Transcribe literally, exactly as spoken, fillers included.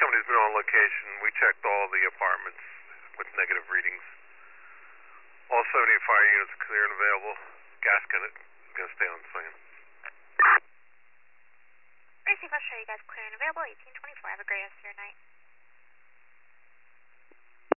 company's been on location. We checked all the apartments with negative readings. All seventy fire units are clear and available. Gas gonna, gonna stay on swinging. Receive, I'll show you guys clear and available, eighteen twenty-four. Have a great rest of your night.